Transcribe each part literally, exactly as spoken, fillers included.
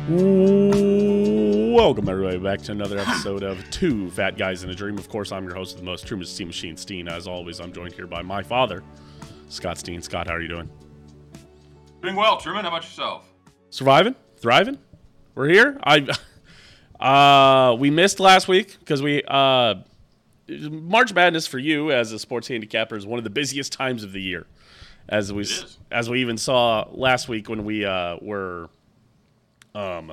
Welcome, everybody, back to another episode of Two Fat Guys in a Dream. Of course, I'm your host of the most, Truman Steam Machine Steen. As always, I'm joined here by my father, Scott Steen. Scott, how are you doing? Doing well, Truman. How about yourself? Surviving? Thriving? We're here. I uh, we missed last week because we uh, March Madness for you as a sports handicapper is one of the busiest times of the year, as we as we even saw last week when we uh, were. Um,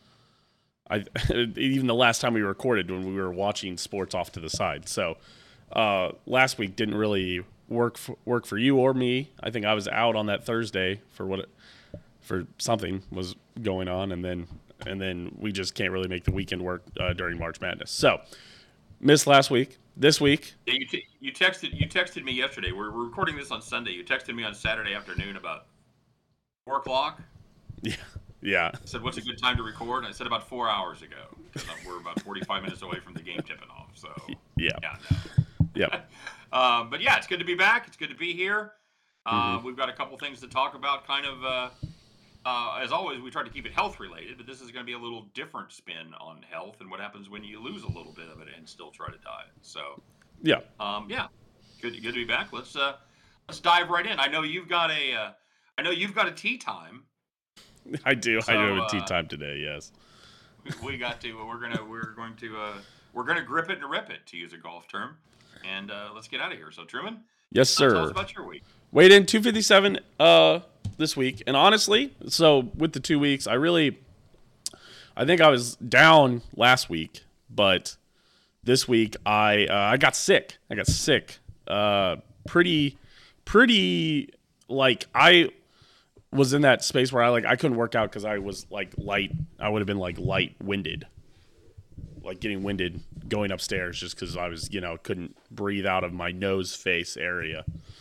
I even the last time we recorded when we were watching sports off to the side. So uh, last week didn't really work for, work for you or me. I think I was out on that Thursday for what it, for something was going on, and then and then we just can't really make the weekend work uh, during March Madness. So missed last week. This week, yeah, you t- you texted you texted me yesterday. We're, we're recording this on Sunday. You texted me on Saturday afternoon about four o'clock. Yeah. Yeah. I said, what's a good time to record? And I said about four hours ago. We're about forty-five minutes away from the game tipping off. So, yeah. Yeah. No. Yeah. um, but, yeah, it's good to be back. It's good to be here. Uh, mm-hmm. We've got a couple things to talk about. Kind of, uh, uh, as always, we try to keep it health-related. But this is going to be a little different spin on health and what happens when you lose a little bit of it and still try to diet. So, yeah. Um, yeah, good, good to be back. Let's uh, let's dive right in. I know you've got a, uh, I know you've got a tea time. I do. So, I do have a tea uh, time today. Yes. We got to. We're gonna. We're going to. Uh, we're gonna grip it and rip it, to use a golf term. And uh, let's get out of here. So, Truman. Yes, sir. Uh, tell us about your week. Weighed in two fifty-seven uh, this week, and honestly, so with the two weeks, I really, I think I was down last week, but this week I uh, I got sick. I got sick. Uh, pretty, pretty like I. was in that space where I like I couldn't work out because I was like light. I would have been like light winded, like getting winded going upstairs just because I was you know couldn't breathe out of my nose face area.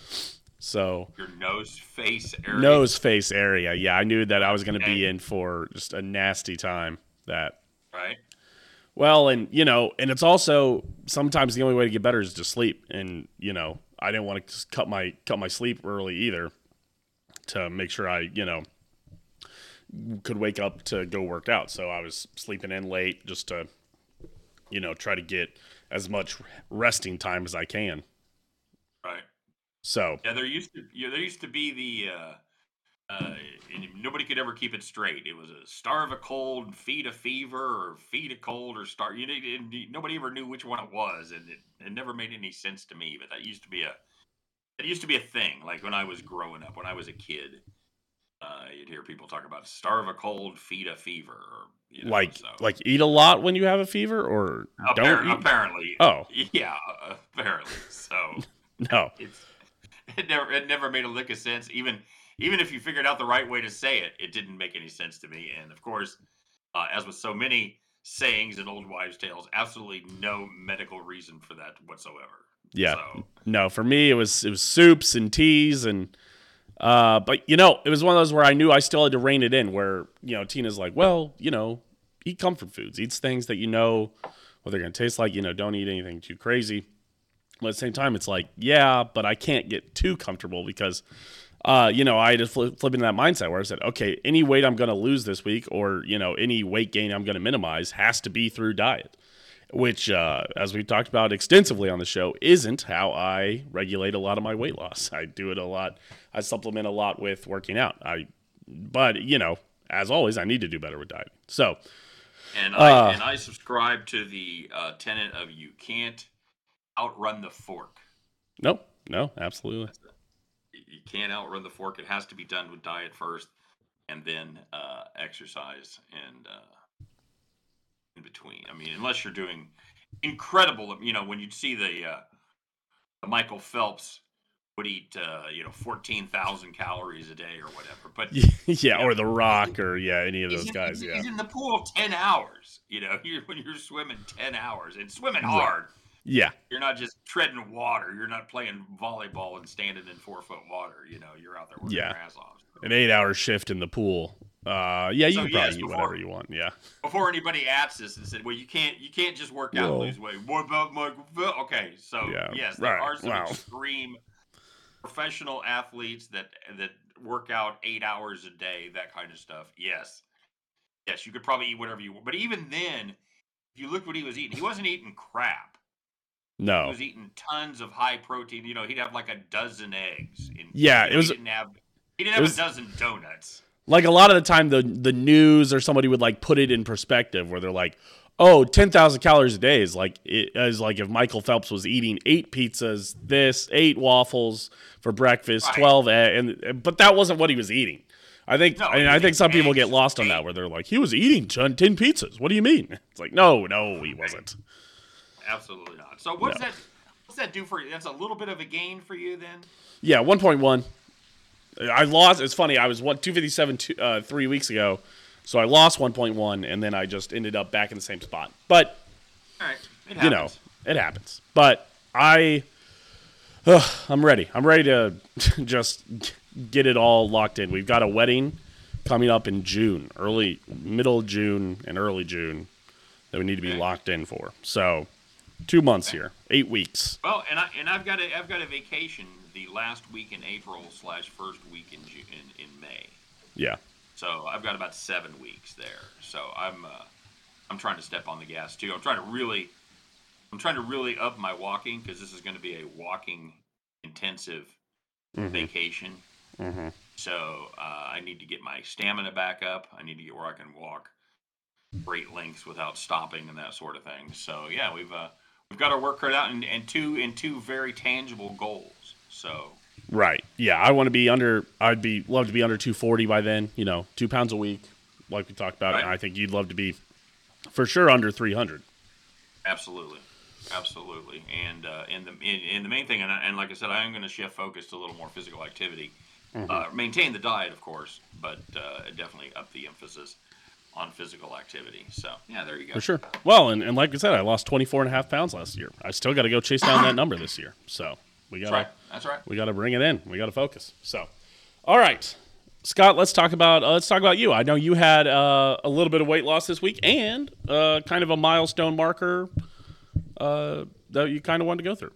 So your nose face area. Nose face area. Yeah, I knew that I was going to okay. be in for just a nasty time. That right. Well, and you know, and it's also sometimes the only way to get better is to sleep, and you know, I didn't want to cut my cut my sleep early either. To make sure I, you know, could wake up to go work out. So I was sleeping in late just to, you know, try to get as much resting time as I can. Right. So yeah, there used to yeah, there used to be the uh, uh, nobody could ever keep it straight. It was a starve a cold, feed a fever, or feed a cold, or starve. You know, nobody ever knew which one it was, and it, it never made any sense to me. But that used to be a It used to be a thing, like when I was growing up, when I was a kid. Uh, you'd hear people talk about starve a cold, feed a fever. Or, you know, like, so. like eat a lot when you have a fever, or Appar- don't eat? Apparently. Oh. Yeah, apparently. So. No. It's, it, never, it never made a lick of sense. Even even if you figured out the right way to say it, it didn't make any sense to me. And, of course, uh, as with so many sayings and old wives' tales, absolutely no medical reason for that whatsoever. Yeah. So. No, for me it was it was soups and teas and uh but you know, it was one of those where I knew I still had to rein it in where, you know, Tina's like, "Well, you know, eat comfort foods. Eat things that you know what they're going to taste like, you know, don't eat anything too crazy." But at the same time it's like, "Yeah, but I can't get too comfortable because uh, you know, I had to flip, flip into that mindset where I said, okay, any weight I'm going to lose this week or, you know, any weight gain I'm going to minimize has to be through diet." Which, uh, as we've talked about extensively on the show, isn't how I regulate a lot of my weight loss. I do it a lot. I supplement a lot with working out. I, but you know, as always, I need to do better with dieting. So, and I uh, and I subscribe to the uh, tenet of you can't outrun the fork. No, no, absolutely. You can't outrun the fork. It has to be done with diet first, and then uh, exercise and. Uh, in between. I mean, unless you're doing incredible, you know, when you see the, uh, the Michael Phelps would eat, uh, you know, fourteen thousand calories a day or whatever. But yeah, or know, The Rock or, yeah, any of those in, guys, he's, yeah. He's in the pool ten hours, you know, you're, when you're swimming ten hours and swimming hard. Right. Yeah. You're not just treading water. You're not playing volleyball and standing in four foot water. You know, you're out there working yeah. your ass off. So. An eight hour shift in the pool. Uh, yeah, you so, can yes, probably eat before, whatever you want. Yeah. Before anybody asked us and said, "Well, you can't, you can't just work out Whoa. and lose weight." What about Michael Phelps? Okay, so yeah, yes, there right. are some wow. extreme professional athletes that that work out eight hours a day, that kind of stuff. Yes, Yes, you could probably eat whatever you want. But even then, if you look what he was eating, he wasn't eating crap. He No. was eating tons of high protein. You know, he'd have like a dozen eggs. In, Yeah, you it know, he was didn't have he didn't it have a was dozen donuts. like a lot of the time the the news or somebody would like put it in perspective where they're like, oh, ten thousand calories a day is like it is like if Michael Phelps was eating eight pizzas, this eight waffles for breakfast, Right. twelve egg, and but that wasn't what he was eating. I think No, I, he I was think some eating people get eggs, lost on that bacon. where they're like, he was eating ten, ten pizzas. What do you mean? It's like, no, no, he wasn't. Absolutely not. So what does No. that what's that do for you? That's a little bit of a gain for you then? Yeah, one point one. I lost. It's funny. I was what two fifty-seven two, uh, three weeks ago, so I lost one point one, and then I just ended up back in the same spot. But All right. It happens. you know, it happens. But I, ugh, I'm ready. I'm ready to just get it all locked in. We've got a wedding coming up in June, early, middle of June, and early June that we need to be Okay. locked in for. So, two months here, eight weeks. Well, and I and I've got a I've got a vacation the last week in April slash first week in June in, in May. Yeah, So I've got about seven weeks there. So I'm uh, I'm trying to step on the gas too. I'm trying to really I'm trying to really up my walking because this is going to be a walking intensive mm-hmm. vacation. Mm-hmm. So uh, I need to get my stamina back up. I need to get where I can walk great lengths without stopping and that sort of thing. So yeah, we've uh, we've got our work cut out and, and two and two very tangible goals. So Right. Yeah, I want to be under. I'd be love to be under two forty by then. You know, two pounds a week, like we talked about. Right. And I think you'd love to be, for sure, under three hundred. absolutely, absolutely, and uh, and the and, and the main thing, and, I- and like I said, I am going to shift focus to a little more physical activity. Uh, maintain the diet, of course, but uh, definitely up the emphasis on physical activity. So yeah, there you go. For sure. Well, and, and like I said, I lost twenty-four and a half pounds last year. I still got to go chase down that number this year. So we got That's to right. That's right. we got to bring it in. We got to focus. So, all right, Scott, let's talk about uh, let's talk about you. I know you had uh, a little bit of weight loss this week and uh, kind of a milestone marker uh, that you kind of wanted to go through.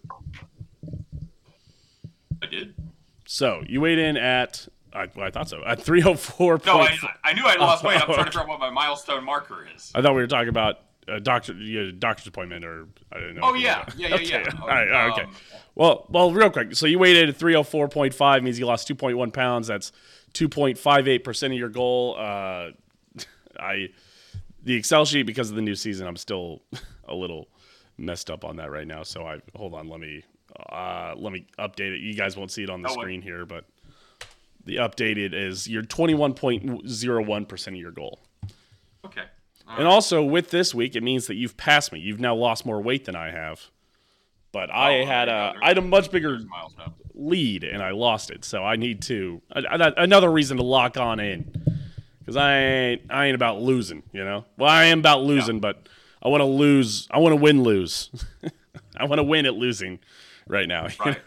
I did. So you weighed in at I, well, I thought so at three oh four. No, I, I knew I lost weight. I'm trying to okay. figure out what my milestone marker is. I thought we were talking about a doctor, you had a doctor's appointment, or I didn't know. Oh if it yeah, was a- yeah, yeah, okay. yeah. All right, all right, okay. Um, Well, well, real quick. So you weighed in at three oh four point five, means you lost two point one pounds. That's two point five eight percent of your goal. Uh, I the Excel sheet, because of the new season, I'm still a little messed up on that right now. So I hold on, let me uh, let me update it. You guys won't see it on the Oh, what- screen here, but the updated is you're twenty-one point oh one percent of your goal. Okay. All And right. also with this week, it means that you've passed me. You've now lost more weight than I have. But I Oh, had there you a go. I had a much bigger There's a milestone. lead and I lost it. So I need to I, I, another reason to lock on in, because I ain't I ain't about losing. You know. Well, I am about losing, Yeah. but I want to lose. I want to win lose. I want to win at losing right now. Right.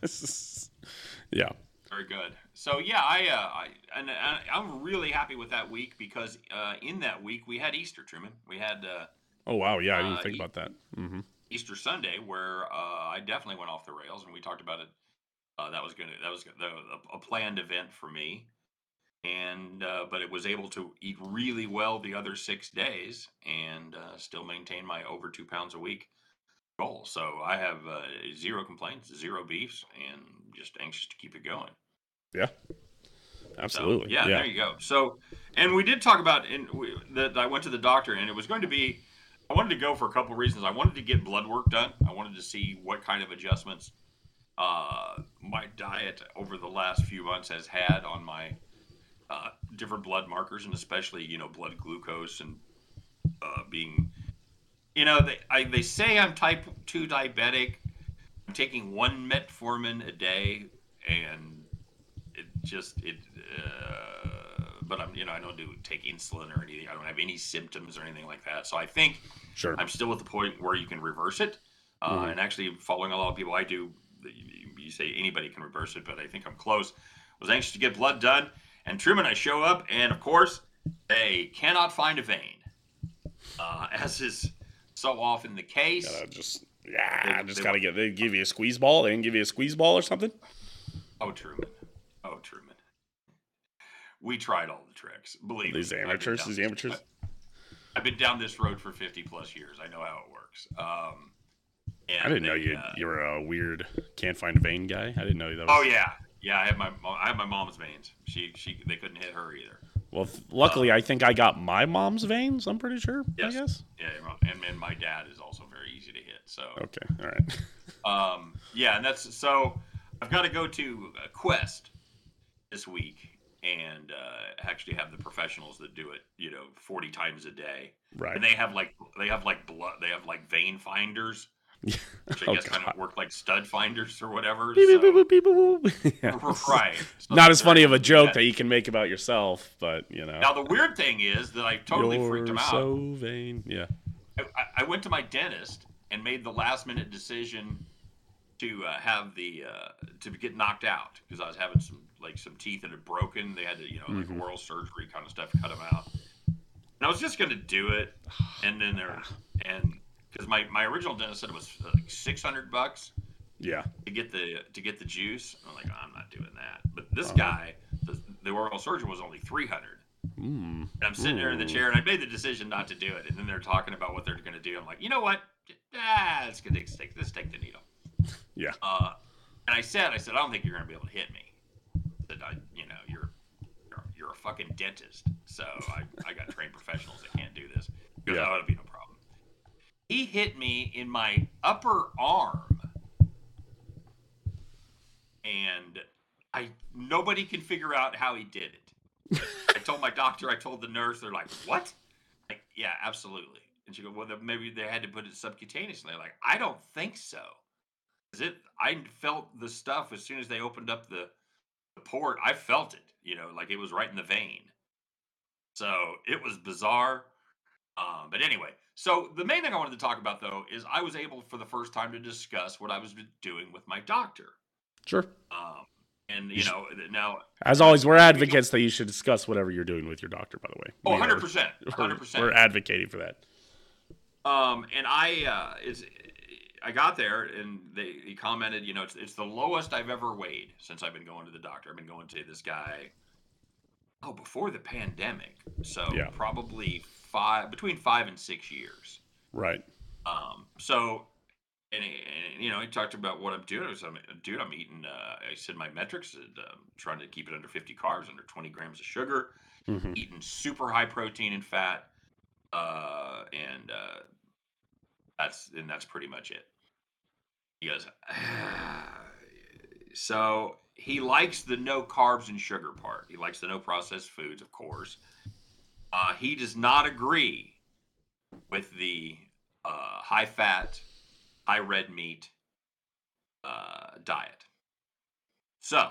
Yeah. Very good. So yeah, I, uh, I and I, I'm really happy with that week because uh, in that week we had Easter, Truman. We had uh, Oh wow. Yeah, I didn't Uh, think he- about that. Mm-hmm. Easter Sunday where uh, I definitely went off the rails, and we talked about it. Uh, that was gonna that was the, a planned event for me, and uh, but it was able to eat really well the other six days and uh, still maintain my over two pounds a week goal. So I have uh, zero complaints, zero beefs, and just anxious to keep it going. Yeah. So, Absolutely. yeah, yeah. there you go. So, and we did talk about in we, that I went to the doctor, and it was going to be. I wanted to go for a couple of reasons. I wanted to get blood work done. I wanted to see what kind of adjustments uh, my diet over the last few months has had on my uh, different blood markers, and especially you know blood glucose and uh, being, you know, they I, they say I'm type two diabetic. I'm taking one metformin a day, and it just it. Uh, but I'm you know I don't do take insulin or anything. I don't have any symptoms or anything like that. So I think Sure. I'm still at the point where you can reverse it. Uh, Mhm. And actually, following a lot of people, I do. You you say anybody can reverse it, but I think I'm close. Was anxious to get blood done, and Truman, I show up, and of course, they cannot find a vein, uh, as is so often the case. Gotta just yeah, They- just they gotta want- get. They give you a squeeze ball. They didn't give you a squeeze ball or something. Oh, Truman. Oh, Truman. We tried all the tricks. Believe These me. I've been amateurs, down these this- amateurs. I've been down this road for fifty plus years. I know how it works. Um, I and didn't know they, you uh, you were a weird can't find a vein guy. I didn't know that oh was. yeah, yeah. I have my I have my mom's veins. She she they couldn't hit her either. Well, luckily, Um, I think I got my mom's veins. I'm pretty sure. I yes, guess. yeah, and and my dad is also very easy to hit. So Okay. All right. um, yeah, and that's so I've got to go to uh, Quest this week and uh, actually have the professionals that do it, you know, forty times a day. Right. And they have like they have like blood, they have like vein finders, which I Oh guess kind God. of work like stud finders or whatever. Beep, beep, beep, So beep, beep, beep. Yeah. right, so Not that as they're funny of able a to do joke that. that you can make about yourself, but you know. Now the weird thing is that I totally freaked You're them out. so vain. Yeah. I, I went to my dentist and made the last minute decision to uh, have the uh, to get knocked out because I was having some like some teeth that had broken. They had to, you know, like Mm-hmm. oral surgery kind of stuff, cut them out. And I was just going to do it, and then there and because my, my original dentist said it was uh, like six hundred bucks Yeah. to get the to get the juice. I'm like, oh, I'm not doing that. But this Uh-huh. guy, the, the oral surgeon, was only three hundred. Mm. And I'm sitting there in the Mm. chair, and I made the decision not to do it. And then they're talking about what they're going to do. I'm like, you know what? Ah, let's get let's take let's take the needle. Yeah. Uh, and I said, I said, I don't think you're going to be able to hit me. That I, you know, you're, you're you're a fucking dentist, so I, I got trained professionals that can't do this. Because Yeah. that would be no problem. He hit me in my upper arm, and I nobody can figure out how he did it. I told my doctor, I told the nurse, they're like, what? Like, yeah, absolutely. And she goes, well, then maybe they had to put it subcutaneously. Like, I don't think so. It I felt the stuff as soon as they opened up the, the port. I felt it, you know, like it was right in the vein. So it was bizarre. Um, but anyway, so the main thing I wanted to talk about though is I was able for the first time to discuss what I was doing with my doctor. Sure. Um, and you know, now As uh, always, we're we don't- advocates that you should discuss whatever you're doing with your doctor. By the way. oh, We are- one hundred percent, We're, one hundred we're percent. advocating for that. Um, and I, uh, is I got there and they he commented, you know, it's it's the lowest I've ever weighed since I've been going to the doctor. I've been going to this guy, oh, before the pandemic, so Yeah. probably five between five and six years. Right. Um, so and, he- and you know, he talked about what I'm doing. I was, I'm, dude, I'm eating. Uh, I said my metrics, and, um, trying to keep it under fifty carbs, under twenty grams of sugar, Mm-hmm. eating super high protein and fat, uh, and uh, that's and that's pretty much it. He goes, so he likes the no carbs and sugar part. He likes the no processed foods, of course. Uh, he does not agree with the uh, high fat, high red meat uh, diet. So,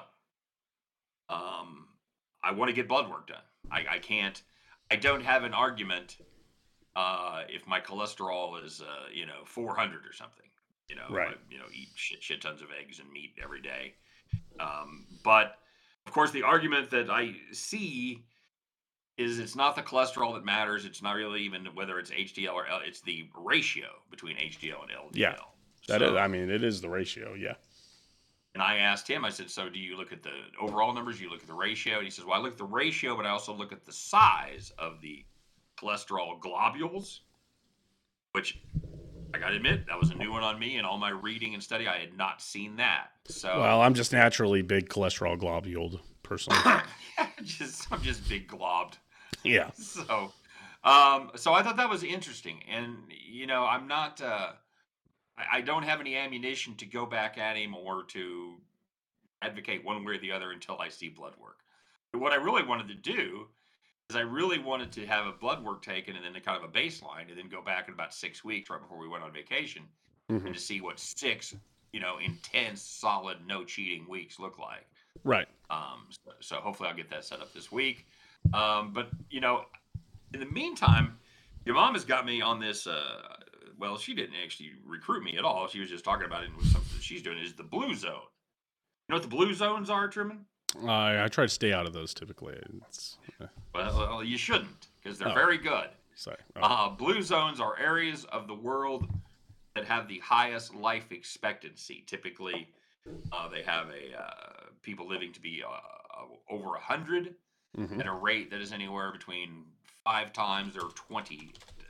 um, I want to get blood work done. I, I can't, I don't have an argument uh, if my cholesterol is, uh, you know, four hundred or something. You know, Right. I, you know, eat shit, shit tons of eggs and meat every day. Um, but of course, the argument that I see is it's not the cholesterol that matters. It's not really even whether it's H D L or L. It's the ratio between H D L and L D L. Yeah. That so, is. I mean, it is the ratio. Yeah. and I asked him, I said, so do you look at the overall numbers? You look at the ratio? And he says, well, I look at the ratio, but I also look at the size of the cholesterol globules, which I got to admit, that was a new one on me. And all my reading and study, I had not seen that. So, Well, I'm just naturally big cholesterol globuled person. just I'm just big globbed. Yeah. So, um, so I thought that was interesting, and you know, I'm not, uh, I, I don't have any ammunition to go back at him or to advocate one way or the other until I see blood work. But what I really wanted to do is I really wanted to have a blood work taken and then a kind of a baseline, and then go back in about six weeks right before we went on vacation, Mm-hmm. and to see what six, you know, intense, solid, no cheating weeks look like. Right. Um, so, so hopefully I'll get that set up this week. Um, but you know, in the meantime, your mom has got me on this. Uh, well, she didn't actually recruit me at all. She was just talking about it, and something that she's doing is the blue zone. You know what the blue zones are, Truman? I I try to stay out of those typically. It's, uh, Well, well you shouldn't, because they're Oh. very good. sorry. Oh. Uh, blue zones are areas of the world that have the highest life expectancy. Typically, uh, they have a uh, people living to be uh, over a hundred Mhm. at a rate that is anywhere between five times or twenty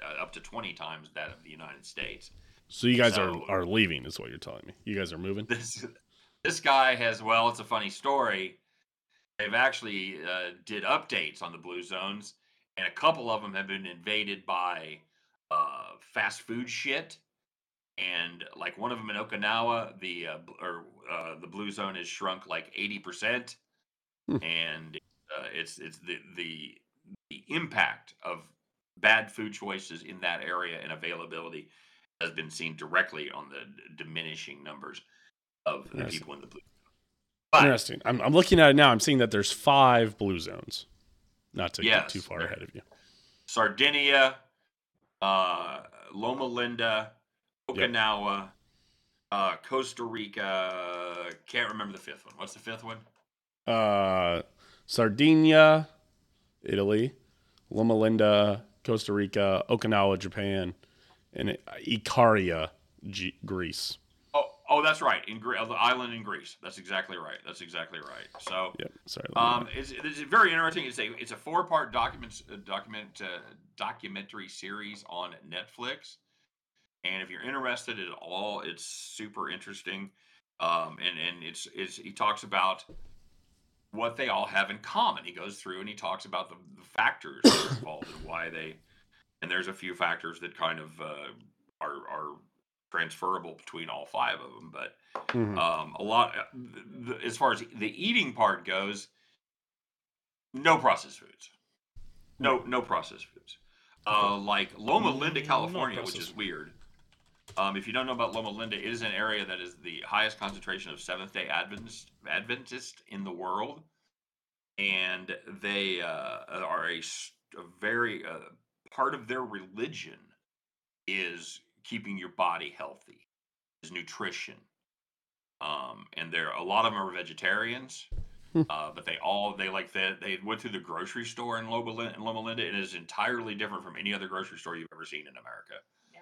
uh, up to twenty times that of the United States. So you guys So are are leaving, is what you're telling me. You guys are moving. this this guy has, well, it's a funny story. They've actually uh, did updates on the blue zones, and a couple of them have been invaded by uh, fast food shit. And like one of them in Okinawa, the uh, bl- or uh, the blue zone is shrunk like eighty percent, Hmm. and uh, it's it's the the the impact of bad food choices in that area and availability has been seen directly on the d- diminishing numbers of the Interesting. people in the blue. But Interesting. I'm I'm looking at it now. I'm seeing that there's five blue zones. Not to get too yes, far there, ahead of you. Sardinia, uh, Loma Linda, Yep. Okinawa, uh, Costa Rica. Can't remember the fifth one. What's the fifth one? Uh, Sardinia, Italy, Loma Linda, Costa Rica, Okinawa, Japan, and Ikaria, G- Greece. Oh, oh, that's right. In Gre- the island in Greece. That's exactly right. That's exactly right. So, Yep. Sorry. Let me um, know. it's, it's very interesting. It's a it's a four part document uh, document uh, documentary series on Netflix. And if you're interested at all, it's super interesting. Um, and and it's it's he talks about what they all have in common. He goes through and he talks about the, the factors that are involved and why they. And there's a few factors that kind of uh, are are transferable between all five of them. But Mm-hmm. um, a lot, the, the, as far as the eating part goes, no processed foods. No no processed foods. Uh, like Loma Linda, Mm, not California, which is processed. weird. Um, if you don't know about Loma Linda, it is an area that is the highest concentration of Seventh Day Adventist Adventist in the world, and they uh, are a, s- a very uh, part of their religion is keeping your body healthy, is nutrition. Um, and there a lot of them are vegetarians, Hmm. uh, but they all they like that they went through the grocery store in Loma, Lin- in Loma Linda. It is entirely different from any other grocery store you've ever seen in America.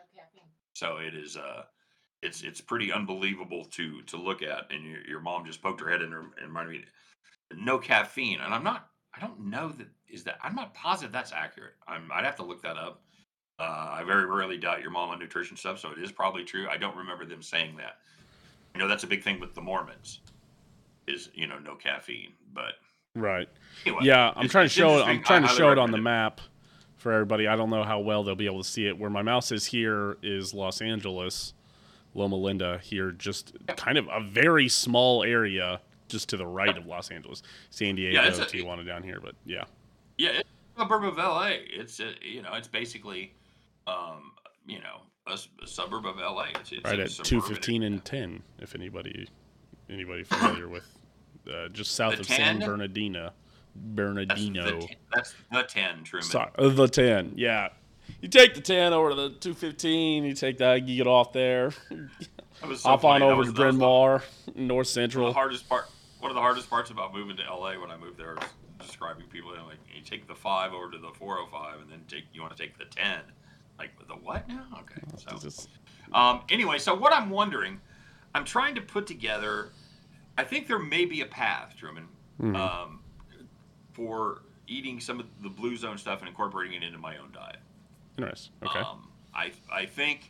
So it is uh it's it's pretty unbelievable to to look at. And your, your mom just poked her head in her and reminded me no caffeine. And I'm not I don't know that is that I'm not positive that's accurate. I'm I'd have to look that up. Uh, I very rarely doubt your mom on nutrition stuff, so it is probably true. I don't remember them saying that. You know, that's a big thing with the Mormons is, you know, no caffeine. But Right. anyway, Yeah, I'm it's, trying to it's show it. I'm interesting. I trying to highly show it on recommend the it. map for everybody. I don't know how well they'll be able to see it. Where my mouse is here is Los Angeles, Loma Linda here, just Yep. kind of a very small area just to the right of Los Angeles. San Yeah, Diego, it's a it- Tijuana down here, but yeah. yeah, it's a suburb of L A. It's a, you know, it's basically um, you know, a, s- a suburb of L A. It's it's Right a at suburban two fifteen area. and ten, if anybody anybody familiar with uh, just south The of San ten, Bernardino. that's the Bernardino. ten, that's the ten, Truman. Sorry, uh, the ten, yeah. You take the ten over to the two fifteen, you take that, you get off there, That was so hop on funny. That over to was that was Bryn the Mawr, North one of the Central. hardest part. One of the hardest parts about moving to L A when I moved there was describing people. You know, like you take the five over to the four oh five, and then take you want to take the ten. Like the what now? Okay, so Just, um, anyway, so what I'm wondering, I'm trying to put together. I think there may be a path, Truman, mm-hmm. um, for eating some of the blue zone stuff and incorporating it into my own diet. Interesting. Okay. Um, I I think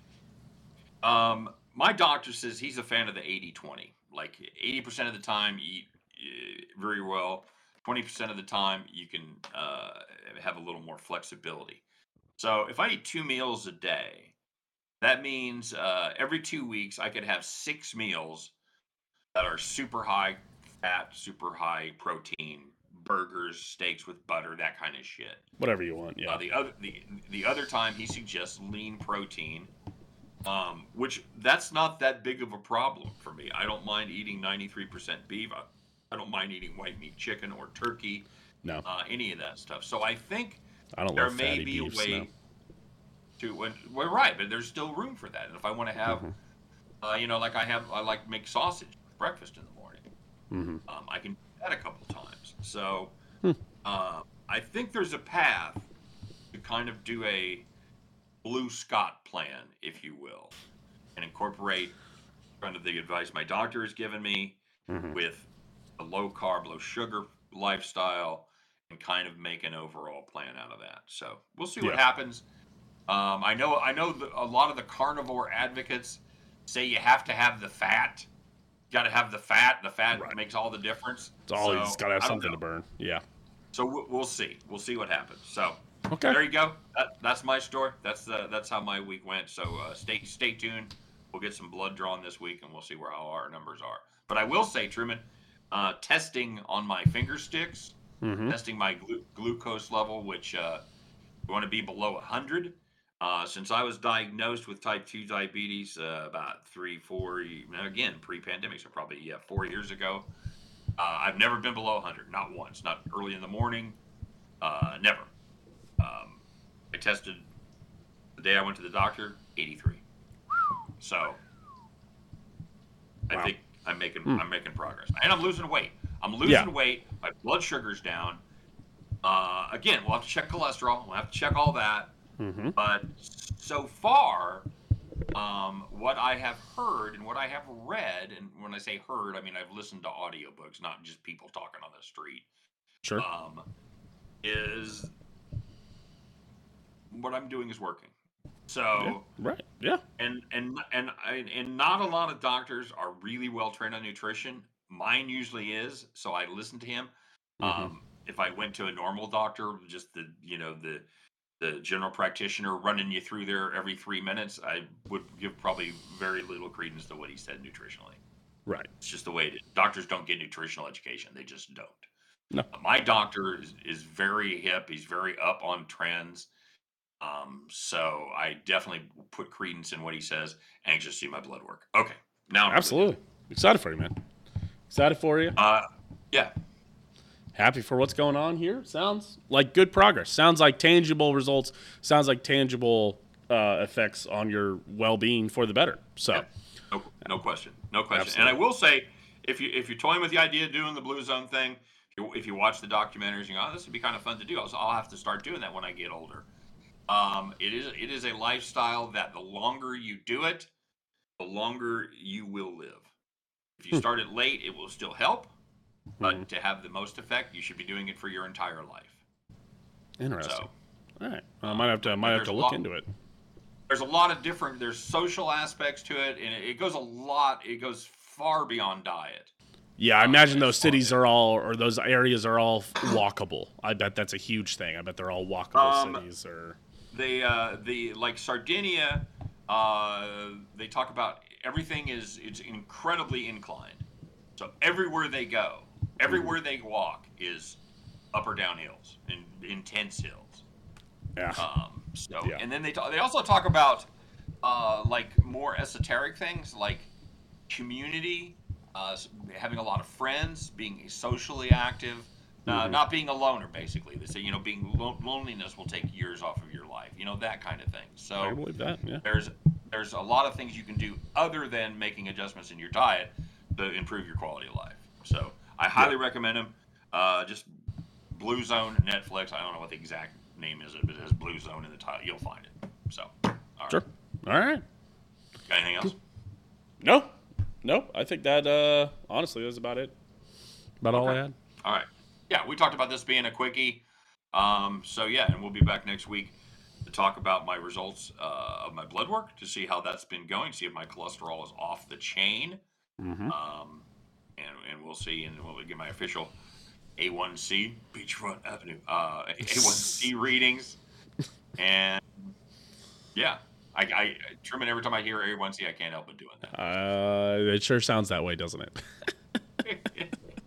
um, my doctor says he's a fan of the eighty twenty. Like eighty percent of the time, you eat uh, very well. twenty percent of the time, you can uh, have a little more flexibility. So if I eat two meals a day, that means uh, every two weeks I could have six meals that are super high fat, super high protein, burgers, steaks with butter, that kind of shit. Whatever you want. Uh, Yeah. the other the the other time he suggests lean protein, um, which that's not that big of a problem for me. I don't mind eating ninety-three percent beef. I, I don't mind eating white meat chicken or turkey, No, uh, any of that stuff. So I think I don't there love may fatty be a beefs. No. way to. When, we're right, but there's still room for that. And if I want to have, Mm-hmm. uh, you know, like I have, I like to make sausage for breakfast in the morning. Mm-hmm. Um, I can do that a couple times. So Hmm. uh, I think there's a path to kind of do a Blue Scott plan, if you will, and incorporate kind of the advice my doctor has given me Mm-hmm. with a low carb, low sugar lifestyle and kind of make an overall plan out of that. So we'll see what Yeah. happens. Um, I know I know the, a lot of the carnivore advocates say you have to have the fat. You got to have the fat. The fat Right. makes all the difference. It's all he's So got to have I don't something know. to burn. Yeah. So we'll, we'll see. We'll see what happens. So Okay. there you go. That, that's my story. That's the that's how my week went. So uh, stay stay tuned. We'll get some blood drawn this week, and we'll see where how our numbers are. But I will say, Truman, uh, testing on my finger sticks, Mm-hmm. testing my glu- glucose level, which uh, we want to be below one hundred. Uh, since I was diagnosed with type two diabetes uh, about three, four, again, pre-pandemic, so probably yeah, four years ago, uh, I've never been below one hundred, not once, not early in the morning, uh, never. Um, I tested the day I went to the doctor, eighty-three. So I Wow. think I'm making Mm. I'm making progress, and I'm losing weight. I'm losing Yeah. weight. My blood sugar's down. Uh, again, we'll have to check cholesterol. We'll have to check all that. Mm-hmm. But so far, um, what I have heard and what I have read, and when I say heard, I mean I've listened to audiobooks, not just people talking on the street, Sure. um, is what I'm doing is working. Yeah. So, Right. Yeah. and and and and not a lot of doctors are really well trained on nutrition. Mine usually is, so I listen to him. Mm-hmm. Um, if I went to a normal doctor, just the you know the the general practitioner running you through there every three minutes, I would give probably very little credence to what he said nutritionally. Right. It's just the way it is. Doctors don't get nutritional education; they just don't. No. Uh, My doctor is, is very hip. He's very up on trends. Um, so I definitely put credence in what he says. Anxious to see my blood work. Okay, now I'm really Absolutely. Excited for you, man. Excited for you. done. Uh, yeah, Happy for what's going on here. Sounds like good progress. Sounds like tangible results. Sounds like tangible uh, effects on your well-being for the better. So, yeah. No, no question, no question. Absolutely. And I will say, if you if you're toying with the idea of doing the Blue Zone thing, if you, if you watch the documentaries, you go, oh, this would be kind of fun to do. I'll, I'll have to start doing that when I get older. Um, it is it is a lifestyle that the longer you do it, the longer you will live. If you start it late, it will still help, Mhm. but to have the most effect, you should be doing it for your entire life. Interesting. So, All right. Well, I um, might have to. I but might have there's to a look lot. into it. There's a lot of different. There's social aspects to it, and it, it goes a lot. It goes far beyond diet. Yeah, I Um, imagine as those far cities are all, or those areas are all walkable. I bet that's a huge thing. I bet they're all walkable um, cities. Or they uh, the like Sardinia. Uh, they talk about everything is it's incredibly inclined. So everywhere they go, everywhere they walk is up or down hills and intense hills. yeah, Um, so yeah. and then they talk, they also talk about uh, like more esoteric things like community, uh, having a lot of friends, being socially active, uh, Mm-hmm. not being a loner. Basically, they say you know being lo- loneliness will take years off of your life. You know that kind of thing. I can So believe that. Yeah. there's there's a lot of things you can do other than making adjustments in your diet to improve your quality of life. So I Yeah. highly recommend them. Uh, just Blue Zone Netflix. I don't know what the exact name is, but it has Blue Zone in the title. You'll find it. So, all right. Sure. All right. Got anything else? No, no. I think that uh, honestly that's about it. About all I Okay. had. All right. Yeah, we talked about this being a quickie. Um, so yeah, and we'll be back next week to talk about my results uh, of my blood work to see how that's been going, see if my cholesterol is off the chain. Mm-hmm. Um, and and we'll see, and we'll get my official A one C Beachfront Avenue uh, A one C readings, and yeah, I, I Truman. Every time I hear A one C, I can't help but doing that. Uh, it sure sounds that way, doesn't it?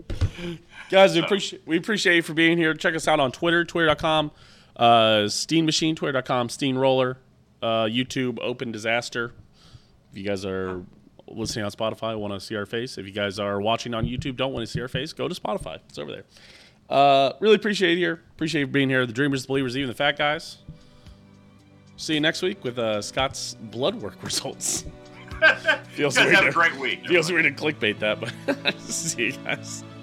Guys, we So- appreciate we appreciate you for being here. Check us out on Twitter, twitter dot com, uh, Steam Machine, twitter dot com, Steamroller, uh, YouTube, Open Disaster. If you guys are listening on Spotify, want to see our face. If you guys are watching on YouTube, don't want to see our face, go to Spotify. It's over there. Uh, really appreciate you here. Appreciate you being here. The Dreamers, the Believers, even the Fat Guys. See you next week with uh, Scott's blood work results. Feels you guys weird have a to- great week. Feels weird to clickbait that, but see you guys.